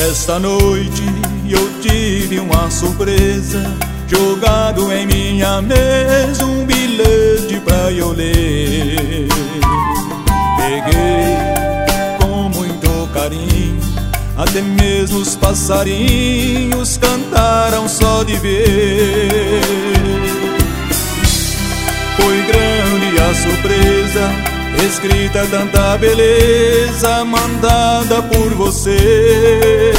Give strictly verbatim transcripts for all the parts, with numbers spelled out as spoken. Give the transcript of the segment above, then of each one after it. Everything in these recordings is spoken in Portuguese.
Esta noite eu tive uma surpresa, jogado em minha mesa um bilhete pra eu ler. Peguei com muito carinho, até mesmo os passarinhos cantaram só de ver. Foi grande a surpresa, escrita tanta beleza, mandada por você.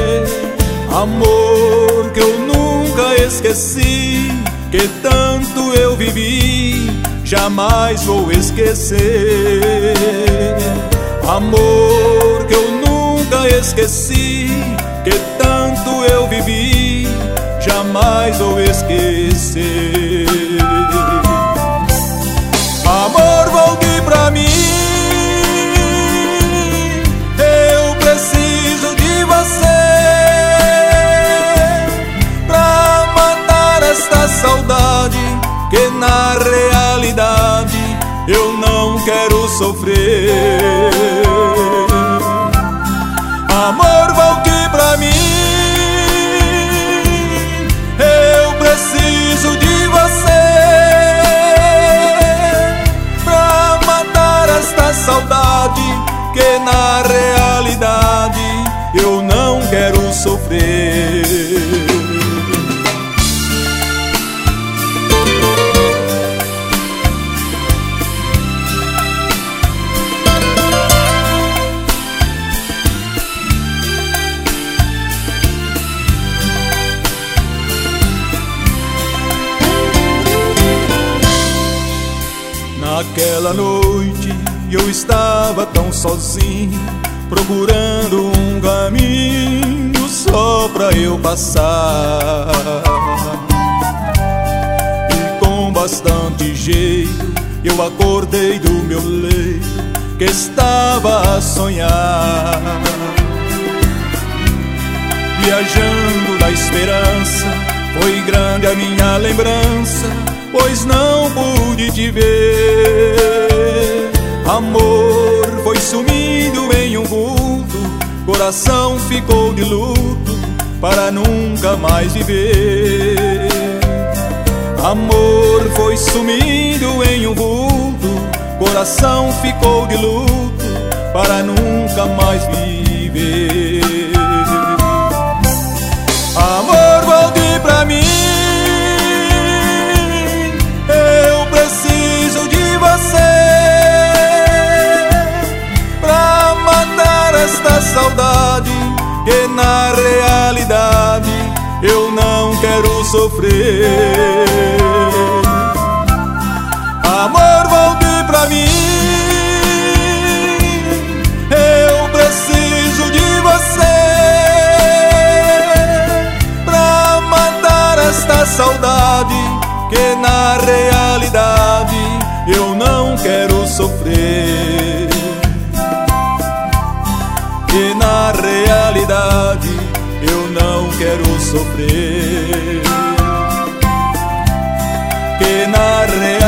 Amor que eu nunca esqueci, que tanto eu vivi, jamais vou esquecer. Amor que eu nunca esqueci, que tanto eu vivi, jamais vou esquecer. Amor, volte pra mim, eu preciso de você pra matar esta saudade que na realidade eu não quero sofrer. Amor, volte pra mim, eu preciso de você pra matar esta saudade que na realidade eu não quero sofrer. Naquela noite eu estava tão sozinho, procurando um caminho só pra eu passar. E com bastante jeito eu acordei do meu leito, que estava a sonhar. Viajando na esperança, foi grande a minha lembrança, pois não pude te ver. Amor foi sumindo em um vulto, coração ficou de luto para nunca mais viver. Amor foi sumindo em um vulto, coração ficou de luto para nunca mais viver. Amor, volte pra mim, eu preciso de você pra matar esta saudade que na realidade eu não quero sofrer. Amor, volte pra mim, eu preciso de você pra matar esta saudade que na realidade eu não quero sofrer. Que na realidade eu não quero sofrer. Que na realidade